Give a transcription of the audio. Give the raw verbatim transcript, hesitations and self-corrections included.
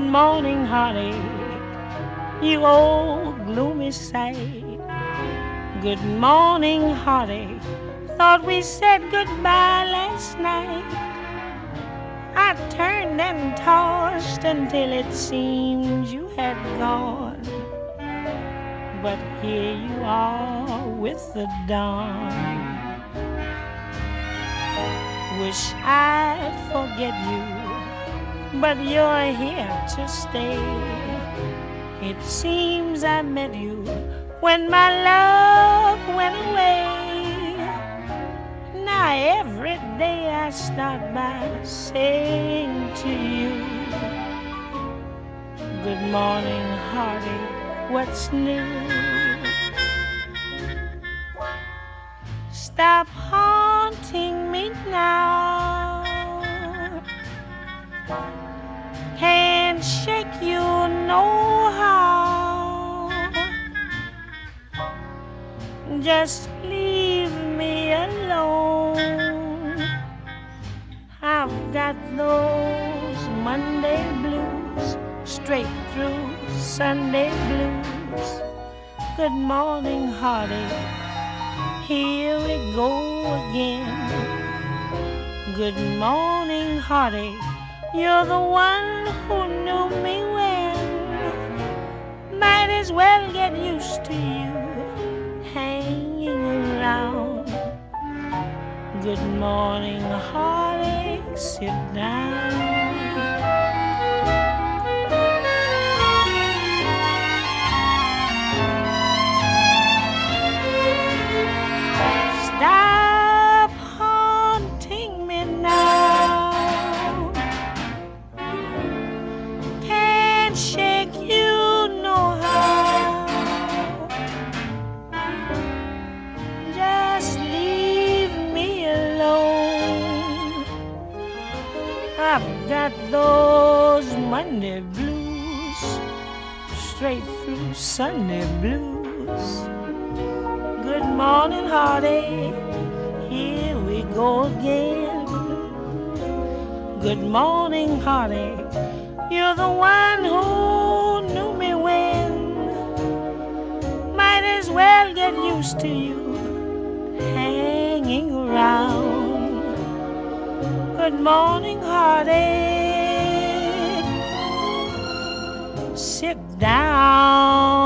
morning, heartache, you old gloomy sight. Good morning, heartache, thought we said goodbye last night. I turned and tossed until it seemed you had gone. But here you are with the dawn. Wish I'd forget you, but you're here to stay. It seems I met you when my love went away. Now every day I start by saying to you, good morning, heartache, what's new? Stop haunting me now. Can't shake you no how. Just leave me alone. I've got those Monday blues, straight through Sunday blues. Good morning, heartache, here we go again. Good morning, heartache, you're the one who knew me when. Might as well get used to you hanging around. Good morning, heartache, sit down. Stop haunting me now. Can't shake you no how. Just leave me alone. I've got those Monday blues, straight through Sunday blues. Good morning, heartache, here we go again. Good morning, heartache, you're the one who knew me when. Might as well get used to you hanging around. Good morning, heartache, sit down.